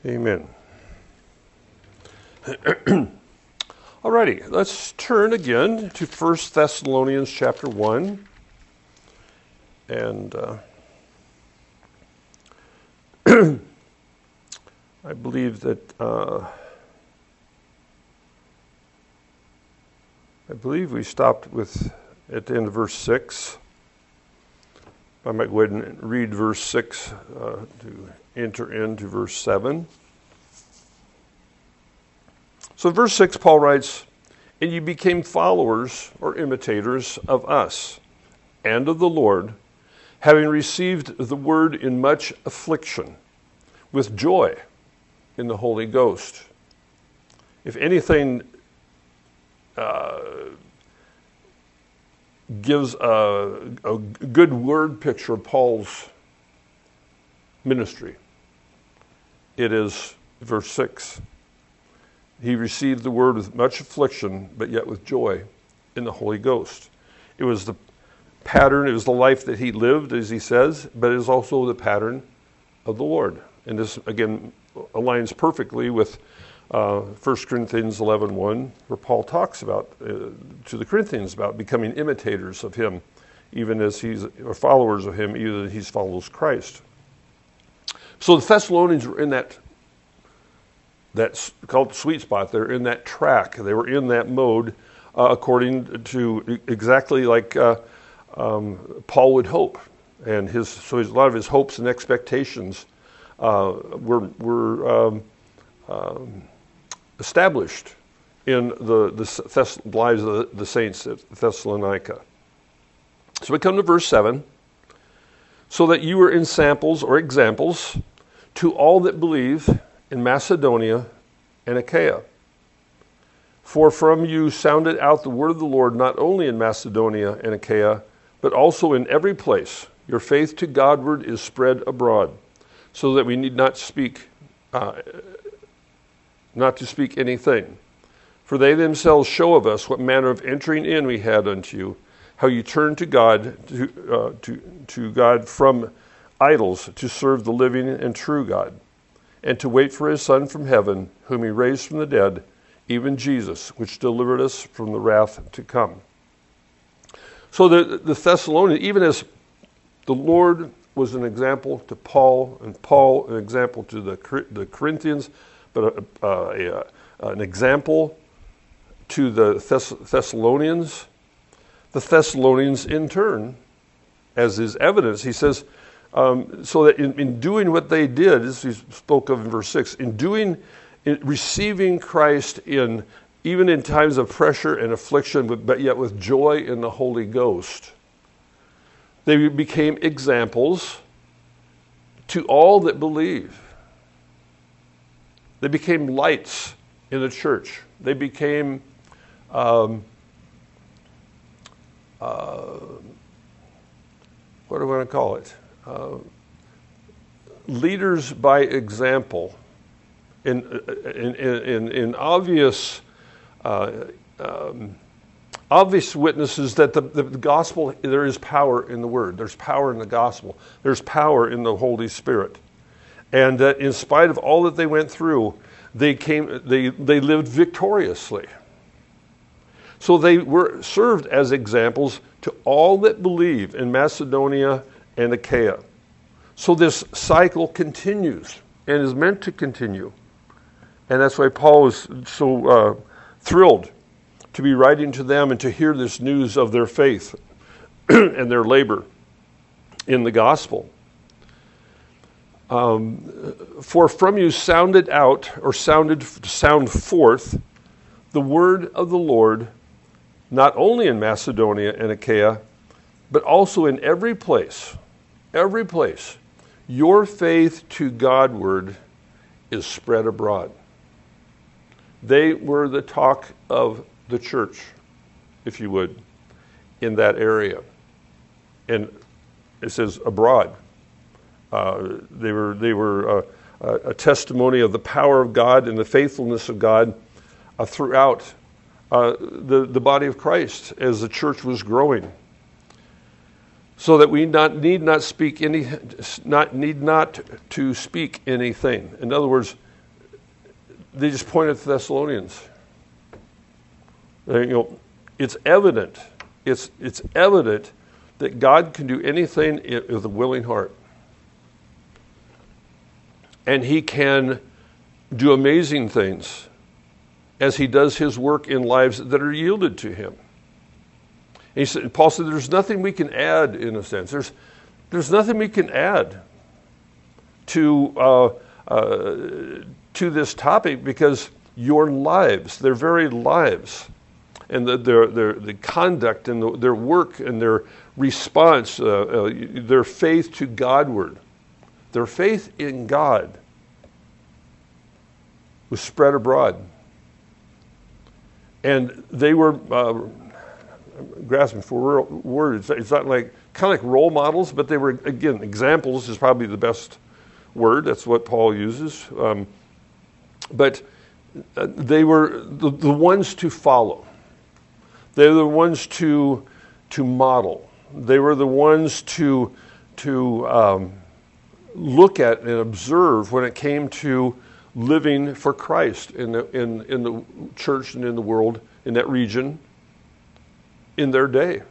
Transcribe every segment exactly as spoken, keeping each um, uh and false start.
Amen. Alrighty, let's turn again to First Thessalonians chapter one. And uh, I believe that uh, I believe we stopped with at the end of verse six. I might go ahead and read verse six uh, to enter into verse seven. So in verse six, Paul writes, "And you became followers or imitators of us and of the Lord, having received the word in much affliction, with joy in the Holy Ghost." If anything uh, gives a, a good word picture of Paul's ministry, it is verse six. He received the word with much affliction, but yet with joy in the Holy Ghost. It was the pattern, it was the life that he lived, as he says, but it is also the pattern of the Lord. And this, again, aligns perfectly with uh, First Corinthians eleven one, where Paul talks about, uh, to the Corinthians, about becoming imitators of him, even as he's, or followers of him, even as he follows Christ. So the Thessalonians were in that That's called the sweet spot. They're in that track. They were in that mode, uh, according to exactly like uh, um, Paul would hope, and his so his, a lot of his hopes and expectations uh, were were um, um, established in the the Thess- lives of the, the saints at Thessalonica. So we come to verse seven. So that you were in samples or examples to all that believe in Macedonia and Achaia. For from you sounded out the word of the Lord not only in Macedonia and Achaia, but also in every place. Your faith to Godward is spread abroad, so that we need not speak, uh, not to speak anything. For they themselves show of us what manner of entering in we had unto you, how you turned to God, to, uh, to, to God from idols to serve the living and true God, and to wait for his Son from heaven, whom he raised from the dead, even Jesus, which delivered us from the wrath to come. So the, the Thessalonians, even as the Lord was an example to Paul, and Paul an example to the, the Corinthians, but a, a, a, an example to the Thess- Thessalonians, the Thessalonians in turn, as is evidence, he says, Um, so that in, in doing what they did, as he spoke of in verse six, in doing, in receiving Christ in, even in times of pressure and affliction, but, but yet with joy in the Holy Ghost, they became examples to all that believe. They became lights in the church. They became um, uh, what do I want to call it? Uh, leaders by example, in in in, in obvious uh, um, obvious witnesses that the, the gospel, there is power in the word. There's power in the gospel. There's power in the Holy Spirit, and that in spite of all that they went through, they came. They they lived victoriously. So they were served as examples to all that believe in Macedonia and Achaia. So this cycle continues and is meant to continue. And that's why Paul was so uh, thrilled to be writing to them and to hear this news of their faith and their labor in the gospel. Um, for from you sounded out, or sounded sound forth, the word of the Lord, not only in Macedonia and Achaia, but also in every place. Every place, your faith to Godward is spread abroad. They were the talk of the church, if you would, in that area. And it says abroad. Uh, they were they were uh, a testimony of the power of God and the faithfulness of God uh, throughout uh, the the body of Christ as the church was growing. So that we not need not speak any, not need not to speak anything. In other words, they just point at the Thessalonians. You know, it's evident. It's it's evident that God can do anything with a willing heart, and He can do amazing things as He does His work in lives that are yielded to Him. And he said, Paul said, "There's nothing we can add. In a sense, there's there's nothing we can add to uh, uh, to this topic because your lives, their very lives." And the, their, their, the conduct and the, their work and their response, uh, uh, their faith to Godward, their faith in God was spread abroad. And they were, uh, I'm grasping for words, it's not like, kind of like role models, but they were, again, examples is probably the best word. That's what Paul uses. Um, but uh, they were the, the ones to follow. They were the ones to to model. They were the ones to to um, look at and observe when it came to living for Christ in the in in the church and in the world in that region in their day.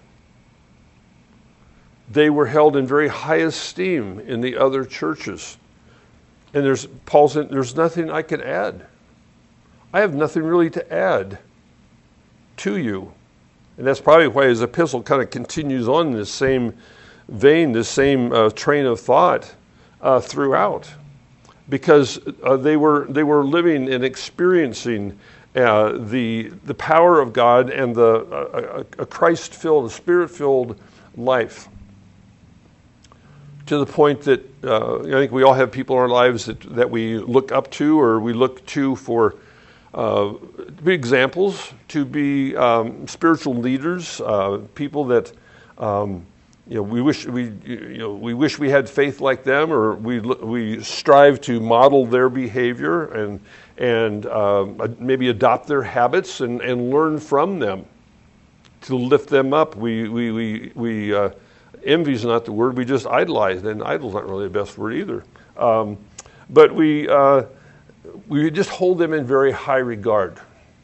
They were held in very high esteem in the other churches. And there's Paul said, "There's nothing I can add. I have nothing really to add to you." And that's probably why his epistle kind of continues on in this same vein, this same uh, train of thought uh, throughout, because uh, they were they were living and experiencing uh, the the power of God and the uh, a, a Christ-filled, a Spirit-filled life. To the point that uh, I think we all have people in our lives that, that we look up to or we look to for. Uh, to be examples, to be um, spiritual leaders, uh, people that um, you know we wish we you know we wish we had faith like them, or we we strive to model their behavior and and um, maybe adopt their habits and, and learn from them to lift them up. We we we we uh, envy is not the word. We just idolize, and idol's not really the best word either. Um, but we. Uh, We just hold them in very high regard.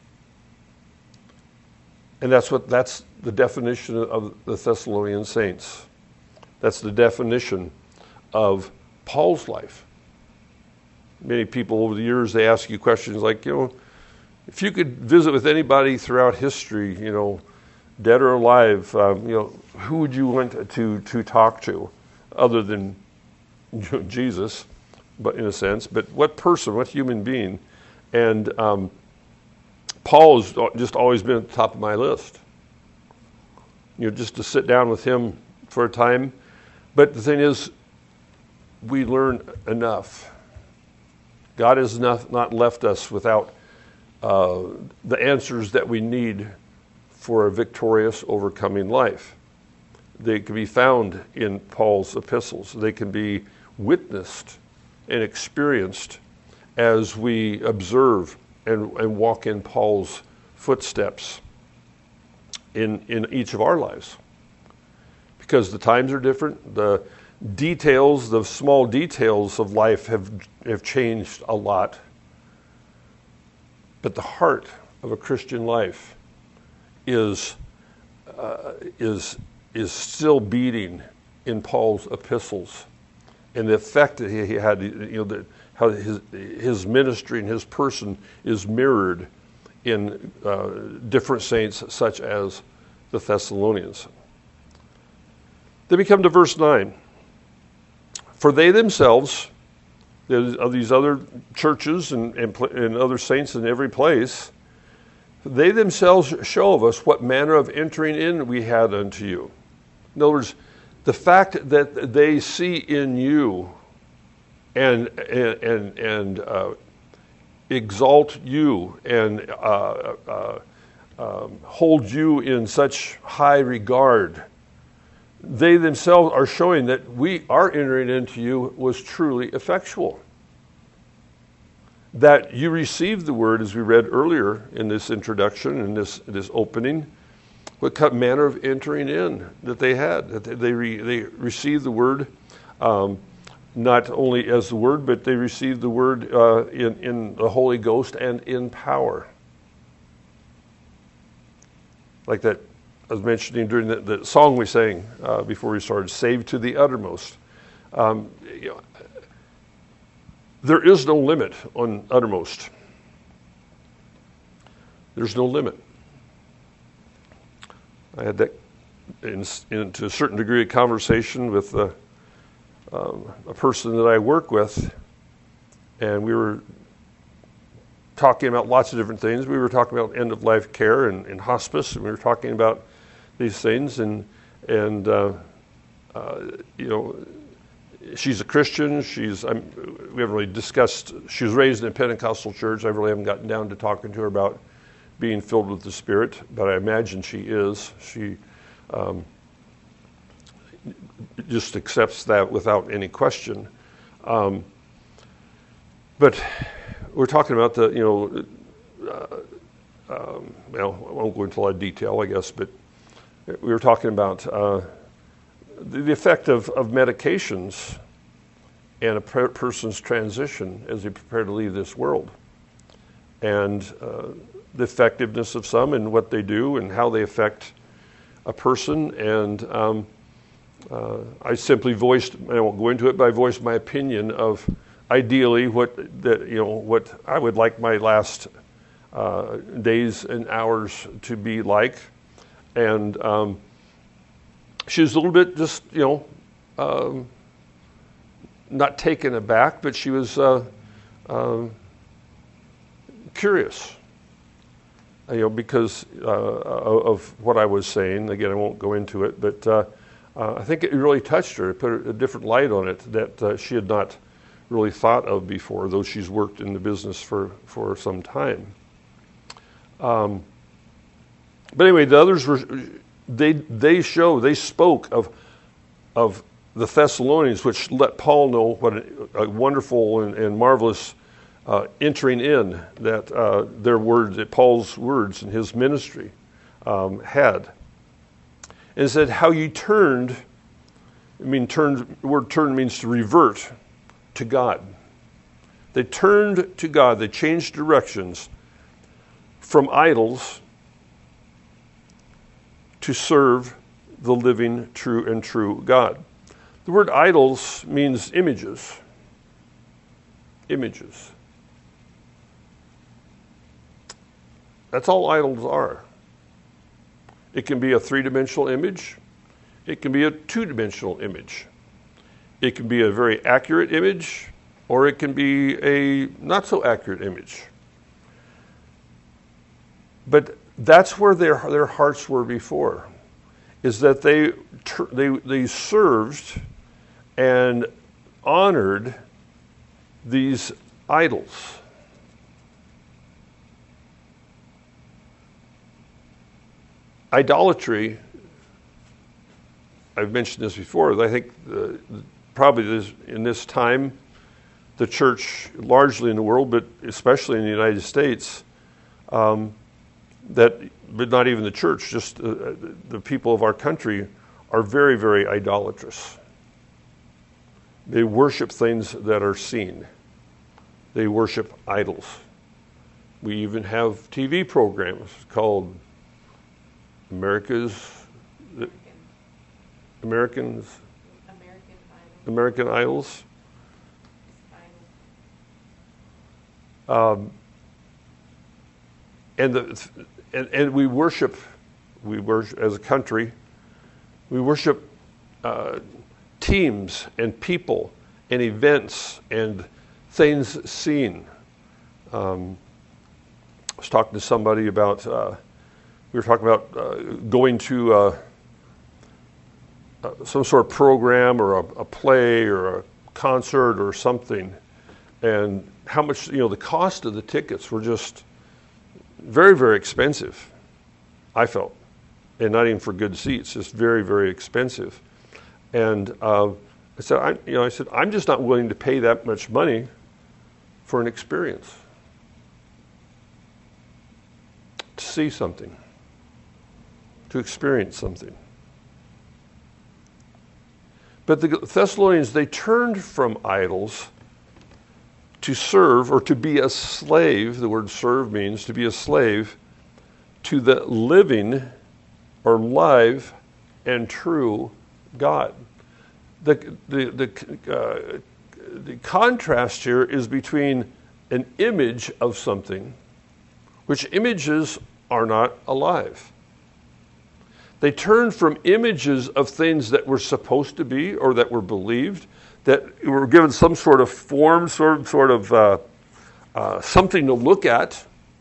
And that's what that's the definition of the Thessalonian saints. That's the definition of Paul's life. Many people over the years, they ask you questions like, you know, if you could visit with anybody throughout history, you know, dead or alive, um, you know, who would you want to to talk to other than you know, Jesus? But in a sense, but what person, what human being? And um, Paul has just always been at the top of my list. You know, just to sit down with him for a time. But the thing is, we learn enough. God has not, not left us without uh, the answers that we need for a victorious, overcoming life. They can be found in Paul's epistles. They can be witnessed and experienced as we observe and, and walk in Paul's footsteps in, in each of our lives. Because the times are different, the details, the small details of life have have changed a lot. But the heart of a Christian life is uh, is is still beating in Paul's epistles. And the effect that he had, you know, the, how his his ministry and his person is mirrored in uh, different saints, such as the Thessalonians. Then we come to verse nine. For they themselves, of these other churches and, and, and other saints in every place, they themselves show of us what manner of entering in we had unto you. In other words, the fact that they see in you and and and, and uh, exalt you and uh, uh, um, hold you in such high regard, they themselves are showing that we our entering into you was truly effectual. That you received the word, as we read earlier in this introduction, in this this opening. What manner of entering in that they had, that they re, they received the word, um, not only as the Word, but they received the Word uh, in, in the Holy Ghost and in power. Like that I was mentioning during the, the song we sang uh, before we started, Saved to the Uttermost. Um, you know, there is no limit on uttermost. There's no limit. I had that in, in, to a certain degree of conversation with uh, um, a person that I work with, and we were talking about lots of different things. We were talking about end-of-life care and, and hospice, and we were talking about these things, and and uh, uh, you know, she's a Christian. She's I'm, we haven't really discussed. She was raised in a Pentecostal church. I really haven't gotten down to talking to her about being filled with the Spirit, but I imagine she is. She um, just accepts that without any question. Um, but we're talking about the, you know, uh, um, well, I won't go into a lot of detail, I guess, but we were talking about uh, the, the effect of, of medications and a per- person's transition as they prepare to leave this world. And uh, the effectiveness of some and what they do and how they affect a person. And um, uh, I simply voiced, I won't go into it, but I voiced my opinion of ideally what that you know what I would like my last uh, days and hours to be like. And um, she was a little bit just, you know, um, not taken aback, but she was uh, um, curious. You know, because uh, of what I was saying. Again, I won't go into it, but uh, uh, I think it really touched her. It put a different light on it that uh, she had not really thought of before, though she's worked in the business for, for some time. Um, but anyway, the others were, they they show, they spoke of of the Thessalonians, which let Paul know what a, a wonderful and, and marvelous Uh, entering in that uh, their words, that Paul's words in his ministry um, had. And it said, how you turned, I mean, turned, the word turn means to revert to God. They turned to God, they changed directions from idols to serve the living, true, and true God. The word idols means images. Images. That's all idols are. It can be a three-dimensional image. It can be a two-dimensional image. It can be a very accurate image, or it can be a not-so-accurate image. But that's where their their hearts were before, is that they they they served and honored these idols. Idolatry, I've mentioned this before, I think uh, probably this, in this time, the church, largely in the world, but especially in the United States, um, that, but not even the church, just uh, the people of our country are very, very idolatrous. They worship things that are seen. They worship idols. We even have T V programs called America's American. Americans American Idol. American Idols. Um, and the and, and we worship we worship as a country. We worship uh, teams and people and events and things seen. Um, I was talking to somebody about. Uh, We were talking about uh, going to uh, uh, some sort of program or a, a play or a concert or something, and how much, you know, the cost of the tickets were just very, very expensive, I felt, and not even for good seats, just very, very expensive. And uh, I said, I, you know, I said, I'm just not willing to pay that much money for an experience, to see something. To experience something. But the Thessalonians, they turned from idols to serve, or to be a slave. The word serve means to be a slave to the living or live and true God. The, the, the, uh, the contrast here is between an image of something, which images are not alive. They turned from images of things that were supposed to be or that were believed, that were given some sort of form, sort of, sort of uh, uh, something to look at,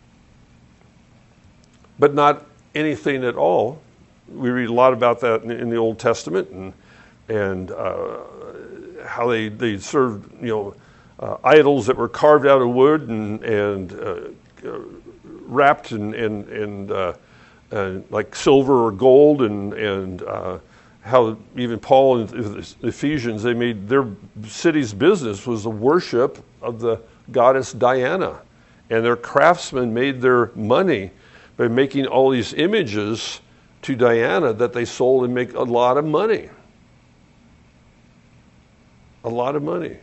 but not anything at all. We read a lot about that in, in the Old Testament, and and uh, how they, they served, you know, uh, idols that were carved out of wood and and uh, uh, wrapped in in, in uh, uh, like silver or gold, and and uh, how even Paul and the Ephesians, they made their city's business was the worship of the goddess Diana, and their craftsmen made their money by making all these images to Diana that they sold and make a lot of money. A lot of money.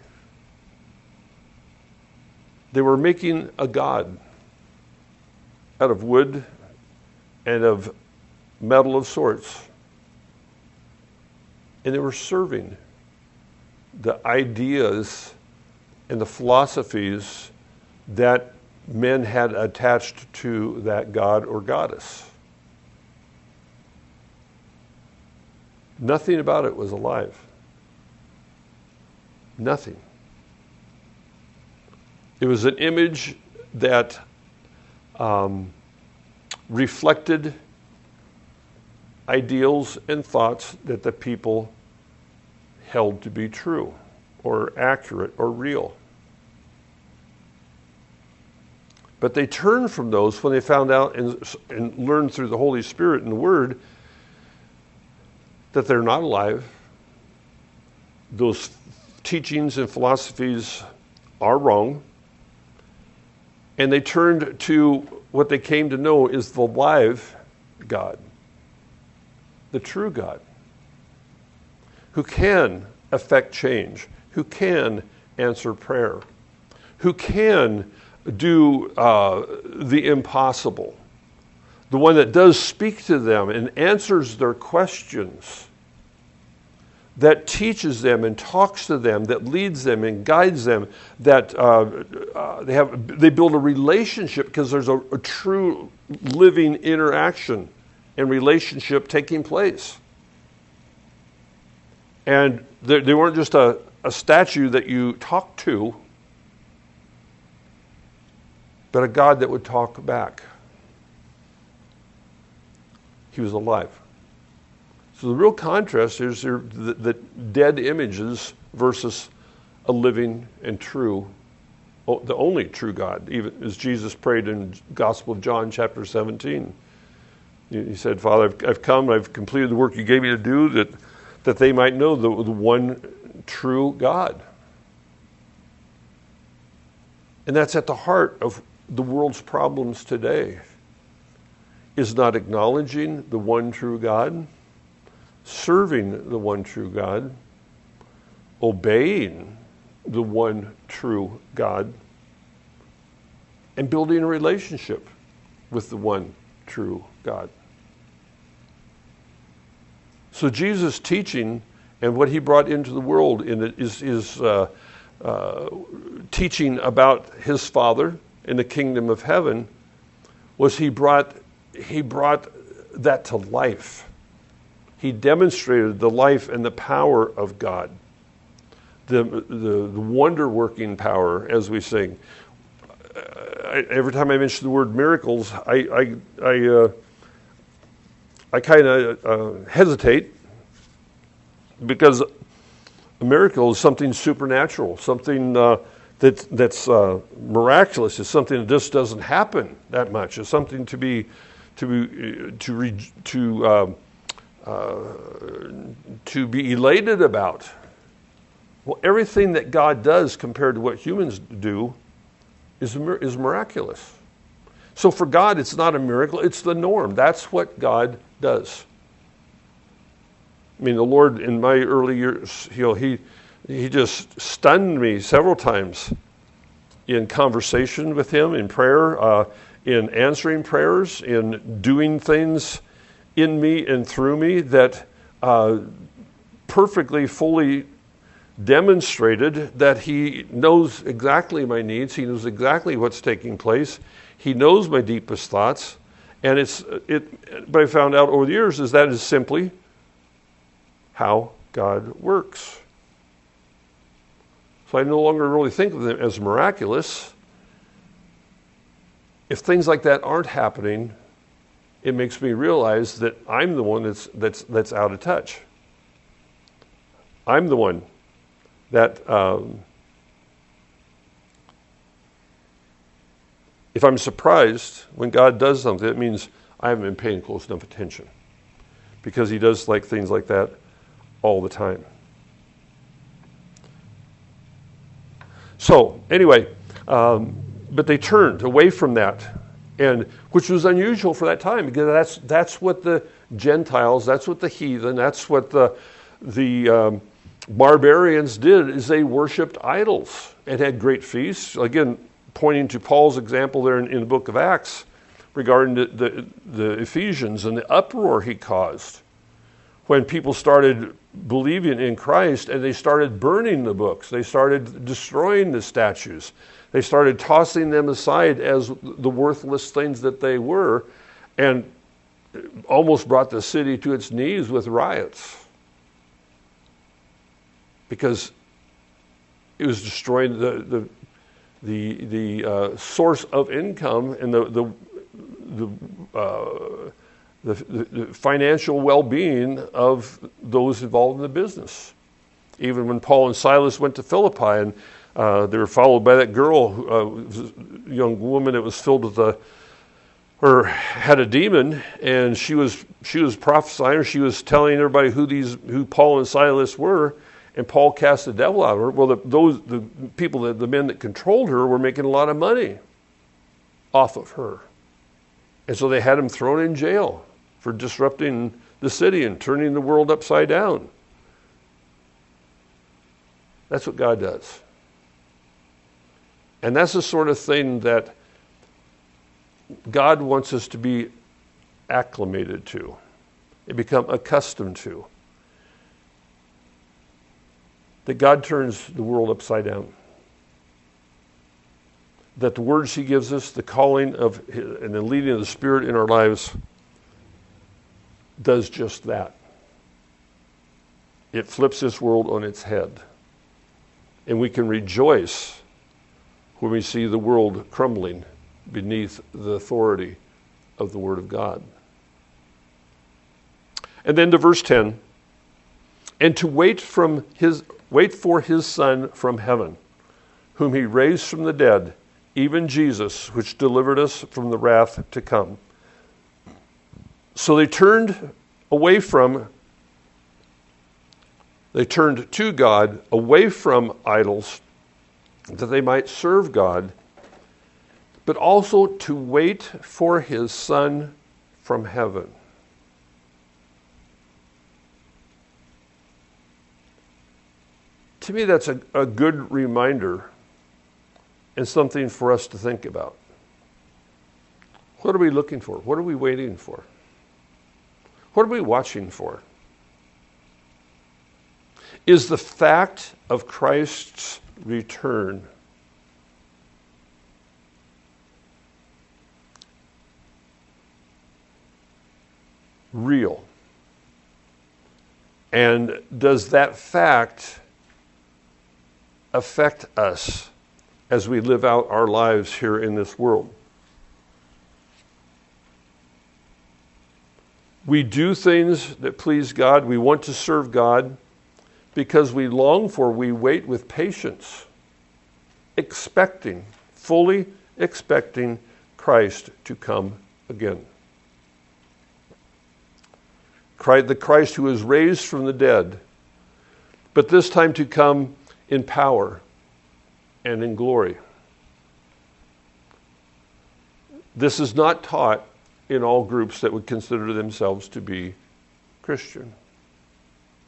They were making a god out of wood and of metal of sorts. And they were serving the ideas and the philosophies that men had attached to that god or goddess. Nothing about it was alive. Nothing. It was an image that um, reflected ideals and thoughts that the people held to be true or accurate or real. But they turned from those when they found out and, and learned through the Holy Spirit and the Word that they're not alive. Those teachings and philosophies are wrong. And they turned to what they came to know is the live God, the true God, who can affect change, who can answer prayer, who can do uh, the impossible, the one that does speak to them and answers their questions, that teaches them and talks to them, that leads them and guides them, that uh, uh, they have they build a relationship because there's a, a true living interaction and relationship taking place. And they, they weren't just a, a statue that you talk to, but a God that would talk back. He was alive. So the real contrast is the, the dead images versus a living and true, the only true God, even as Jesus prayed in Gospel of John chapter seventeen. He said, Father, I've, I've come, I've completed the work you gave me to do, that, that they might know the, the one true God. And that's at the heart of the world's problems today, is not acknowledging the one true God, serving the one true God, obeying the one true God, and building a relationship with the one true God. So Jesus' teaching and what he brought into the world in it is, is uh, uh, teaching about his Father in the kingdom of heaven, was he brought he brought that to life. He demonstrated the life and the power of God, the the, the wonder-working power, as we sing. I, every time I mention the word miracles, I I I, uh, I kind of uh, hesitate, because a miracle is something supernatural, something uh, that that's uh, miraculous. It's something that just doesn't happen that much. It's something to be to be to re, to uh, uh, to be elated about. Well, everything that God does compared to what humans do is is miraculous. So for God, it's not a miracle; it's the norm. That's what God does. I mean, the Lord in my early years, you know, he he just stunned me several times in conversation with him, in prayer, uh, in answering prayers, in doing things in me and through me that uh, perfectly, fully demonstrated that he knows exactly my needs. He knows exactly what's taking place. He knows my deepest thoughts. And it's it. But I found out over the years is that is simply how God works. So I no longer really think of them as miraculous. If things like that aren't happening, it makes me realize that I'm the one that's that's that's out of touch. I'm the one that um, if I'm surprised when God does something, it means I haven't been paying close enough attention, because he does like things like that all the time. So anyway, um, but they turned away from that, and which was unusual for that time, because that's that's what the Gentiles, that's what the heathen, that's what the the um, barbarians did, is they worshipped idols and had great feasts. Again, pointing to Paul's example there in, in the book of Acts regarding the, the, the Ephesians and the uproar he caused when people started believing in Christ and they started burning the books. They started destroying the statues. They started tossing them aside as the worthless things that they were, and almost brought the city to its knees with riots, because it was destroying the the the, the uh, source of income and the the the, uh, the the financial well-being of those involved in the business. Even when Paul and Silas went to Philippi, and uh, they were followed by that girl, uh, young woman that was filled with the or had a demon, and she was she was prophesying, or she was telling everybody who these who Paul and Silas were. And Paul cast the devil out of her. Well, the, those the people, the, the men that controlled her, were making a lot of money off of her, and so they had him thrown in jail for disrupting the city and turning the world upside down. That's what God does, and that's the sort of thing that God wants us to be acclimated to, and become accustomed to. That God turns the world upside down. That the words he gives us, the calling of his, and the leading of the Spirit in our lives does just that. It flips this world on its head. And we can rejoice when we see the world crumbling beneath the authority of the Word of God. And then to verse ten, and to wait from his Wait for his Son from heaven, whom he raised from the dead, even Jesus, which delivered us from the wrath to come. So they turned away from, they turned to God, away from idols, that they might serve God, but also to wait for his Son from heaven. To me, that's a, a good reminder and something for us to think about. What are we looking for? What are we waiting for? What are we watching for? Is the fact of Christ's return real? And does that fact affect us as we live out our lives here in this world? We do things that please God. We want to serve God because we long for, we wait with patience, expecting, fully expecting Christ to come again. Christ, the Christ who was raised from the dead, but this time to come in power and in glory. This is not taught in all groups that would consider themselves to be Christian.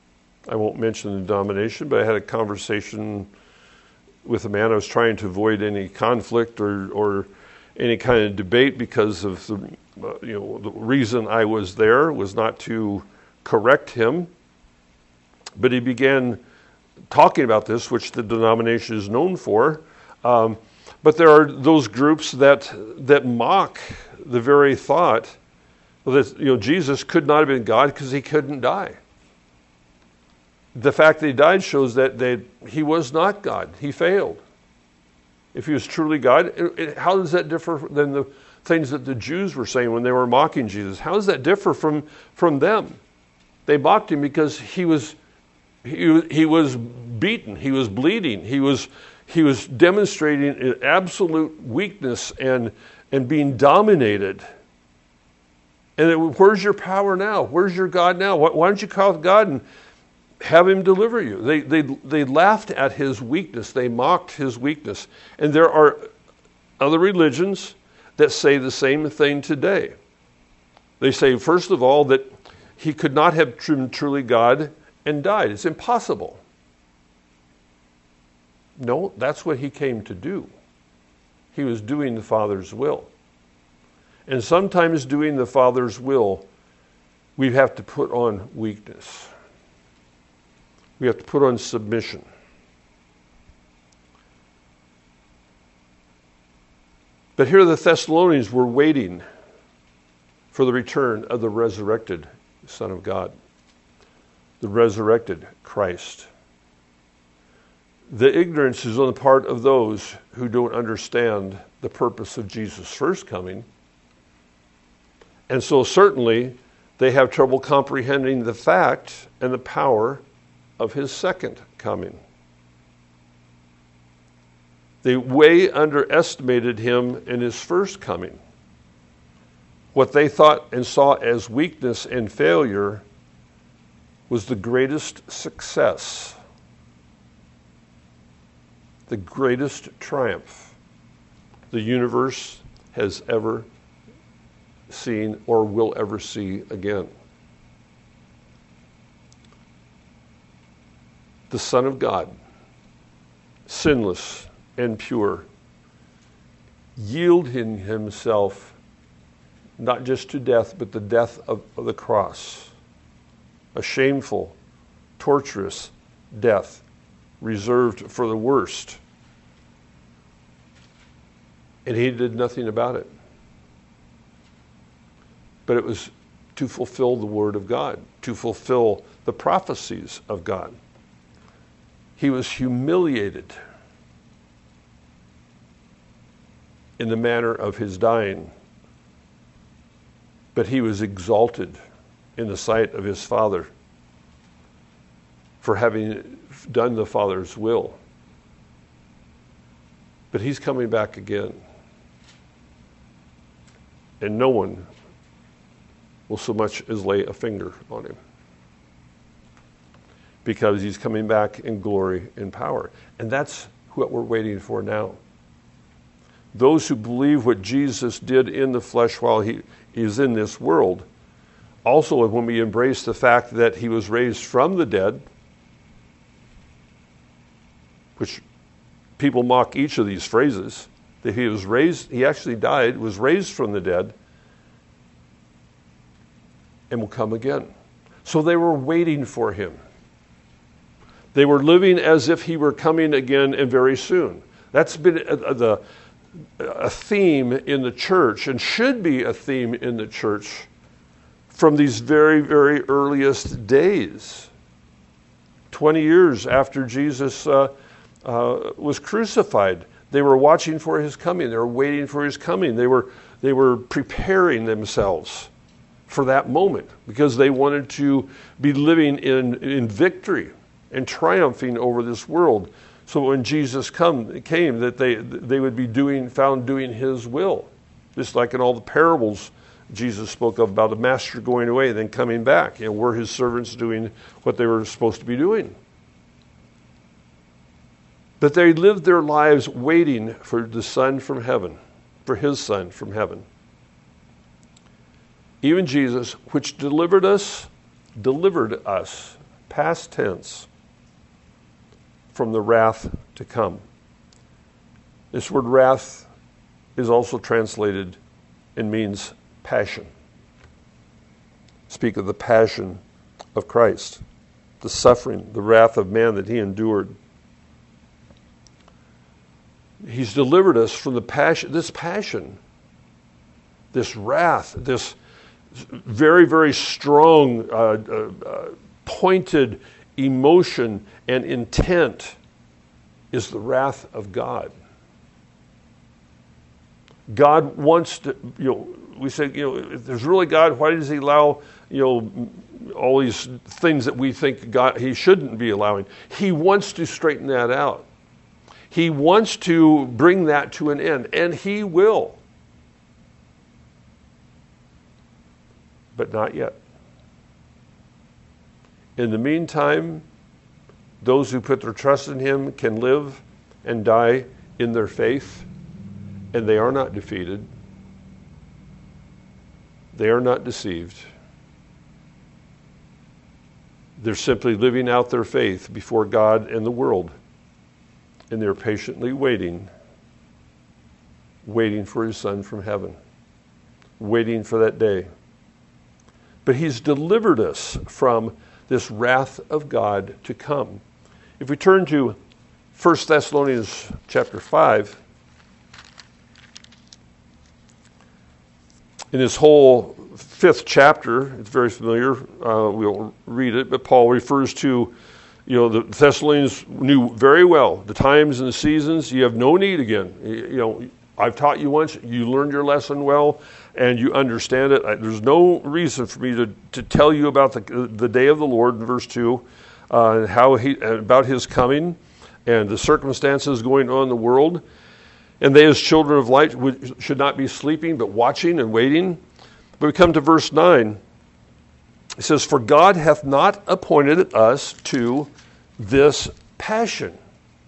I won't mention the denomination, but I had a conversation with a man. I was trying to avoid any conflict or, or any kind of debate because of the, uh, you know, the reason I was there was not to correct him. But he began talking about this, which the denomination is known for. Um, but there are those groups that that mock the very thought that, you know, Jesus could not have been God because he couldn't die. The fact that he died shows that they, he was not God. He failed. If he was truly God, it, it, how does that differ than the things that the Jews were saying when they were mocking Jesus? How does that differ from, from them? They mocked him because he was he, he was beaten. He was bleeding. He was he was demonstrating an absolute weakness and and being dominated. And it, where's your power now? Where's your God now? Why, why don't you call God and have him deliver you? They, they, they laughed at his weakness. They mocked his weakness. And there are other religions that say the same thing today. They say, first of all, that he could not have been truly God and died. It's impossible. No, that's what he came to do. He was doing the Father's will. And sometimes doing the Father's will, we have to put on weakness. We have to put on submission. But here the Thessalonians were waiting for the return of the resurrected Son of God, the resurrected Christ. The ignorance is on the part of those who don't understand the purpose of Jesus' first coming. And so certainly they have trouble comprehending the fact and the power of his second coming. They way underestimated him in his first coming. What they thought and saw as weakness and failure was the greatest success, the greatest triumph the universe has ever seen or will ever see again. The Son of God, sinless and pure, yielding himself not just to death, but the death of, of the cross, a shameful, torturous death reserved for the worst. And he did nothing about it. But it was to fulfill the word of God, to fulfill the prophecies of God. He was humiliated in the manner of his dying, but he was exalted in the sight of his Father for having done the Father's will. But he's coming back again. And no one will so much as lay a finger on him, because he's coming back in glory and power. And that's what we're waiting for now. Those who believe what Jesus did in the flesh while he is in this world, also when we embrace the fact that he was raised from the dead, which people mock each of these phrases, that he was raised, he actually died, was raised from the dead, and will come again. So they were waiting for him. They were living as if he were coming again and very soon. That's been a, a, the, a theme in the church, and should be a theme in the church from these very, very earliest days. Twenty years after Jesus uh, uh, was crucified, they were watching for his coming. They were waiting for his coming. They were, they were preparing themselves for that moment, because they wanted to be living in, in victory and triumphing over this world. So when Jesus come, came, that they they would be doing found doing his will. Just like in all the parables Jesus spoke of about the master going away and then coming back. You know, were his servants doing what they were supposed to be doing? But they lived their lives waiting for the Son from heaven, for his Son from heaven. Even Jesus, which delivered us, delivered us past tense, from the wrath to come. This word wrath is also translated and means passion. Speak of the passion of Christ, the suffering, the wrath of man that he endured. He's delivered us from the passion, this passion, this wrath, this very, very strong, uh, uh, uh, pointed emotion and intent is the wrath of God. God wants to, you know, we say, you know, if there's really God, why does he allow, you know, all these things that we think God, he shouldn't be allowing? He wants to straighten that out. He wants to bring that to an end, and he will. But not yet. In the meantime, those who put their trust in him can live and die in their faith, and they are not defeated. They are not deceived. They're simply living out their faith before God and the world, and they're patiently waiting, waiting for his Son from heaven, waiting for that day. But he's delivered us from this wrath of God to come. If we turn to First Thessalonians chapter five, in this whole fifth chapter, it's very familiar, uh, we'll read it, but Paul refers to, you know, the Thessalonians knew very well the times and the seasons. You have no need again. You know, I've taught you once, you learned your lesson well, and you understand it. I, there's no reason for me to, to tell you about the the day of the Lord in verse two, uh, and how he about his coming, and the circumstances going on in the world. And they, as children of light, would, should not be sleeping, but watching and waiting. But we come to verse nine. It says, "For God hath not appointed us to this passion."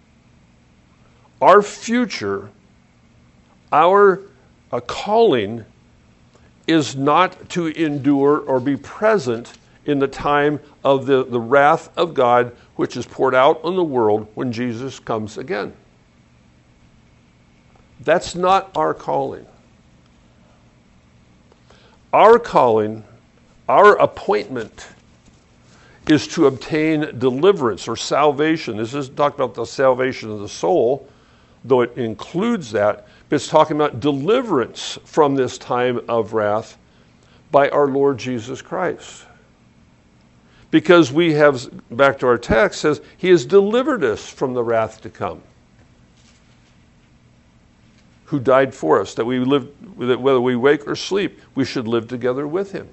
Our future, our uh, calling is not to endure or be present in the time of the, the wrath of God, which is poured out on the world when Jesus comes again. That's not our calling. Our calling, our appointment, is to obtain deliverance or salvation. This is talking about the salvation of the soul, though it includes that, but it's talking about deliverance from this time of wrath by our Lord Jesus Christ. Because we have, back to our text, says, he has delivered us from the wrath to come, who died for us, that we live, that whether we wake or sleep, we should live together with him.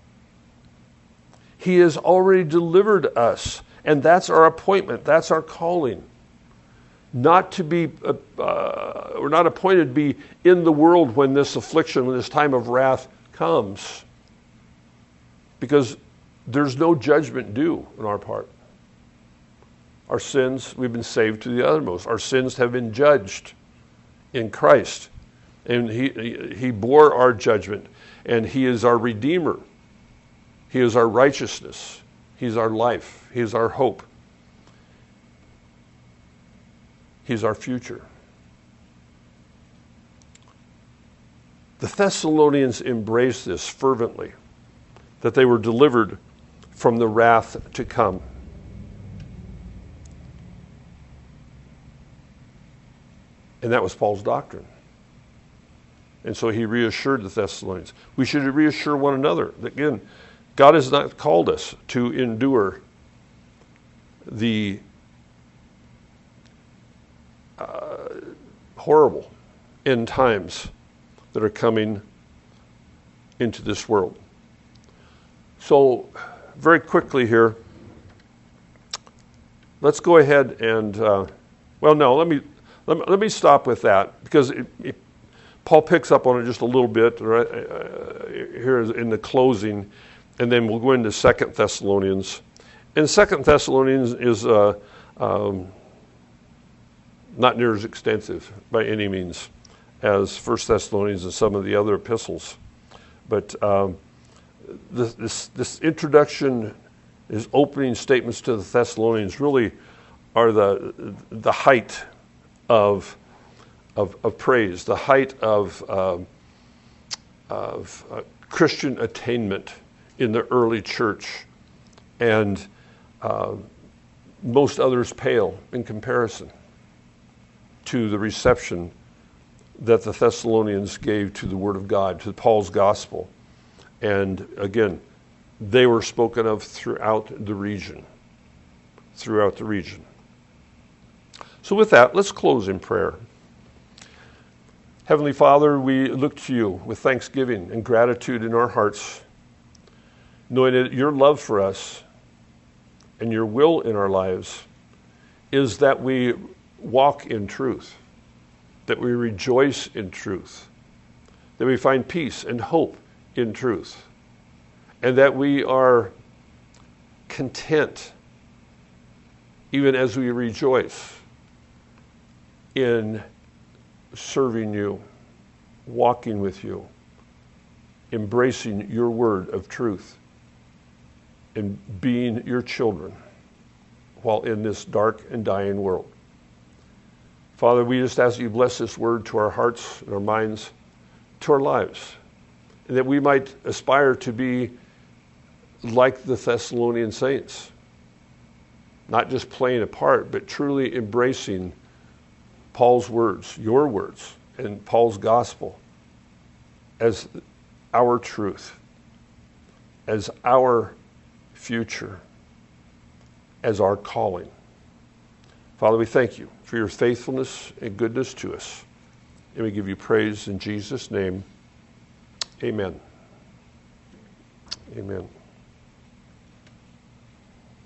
He has already delivered us, and that's our appointment, that's our calling. Not to be, uh, uh, we're not appointed to be in the world when this affliction, when this time of wrath comes, because there's no judgment due on our part. Our sins, we've been saved to the uttermost. Our sins have been judged in Christ, and he he bore our judgment, and he is our Redeemer. He is our righteousness. He's our life. He is our hope. He's our future. The Thessalonians embraced this fervently, that they were delivered from the wrath to come. And that was Paul's doctrine. And so he reassured the Thessalonians. We should reassure one another that, again, God has not called us to endure the uh, horrible end times that are coming into this world. So, very quickly here, let's go ahead and, uh, well, no, let me, let me let me stop with that, because it, it, Paul picks up on it just a little bit right, uh, here in the closing, and then we'll go into Second Thessalonians. And Second Thessalonians is uh, um, not near as extensive by any means as First Thessalonians and some of the other epistles. But um, this, this, this introduction his opening statements to the Thessalonians really are the the height of of, of praise, the height of um, of uh, Christian attainment in the early church, and uh, most others pale in comparison to the reception that the Thessalonians gave to the Word of God, to Paul's gospel. And again, they were spoken of throughout the region, throughout the region. So with that, let's close in prayer. Heavenly Father, we look to you with thanksgiving and gratitude in our hearts, knowing that your love for us and your will in our lives is that we walk in truth, that we rejoice in truth, that we find peace and hope in truth, and that we are content, even as we rejoice in serving you, walking with you, embracing your word of truth, and being your children while in this dark and dying world. Father, we just ask that you bless this word to our hearts and our minds, to our lives, and that we might aspire to be like the Thessalonian saints, not just playing a part, but truly embracing Paul's words, your words, and Paul's gospel as our truth, as our future, as our calling. Father, we thank you for your faithfulness and goodness to us, and we give you praise in Jesus' name. Amen. Amen.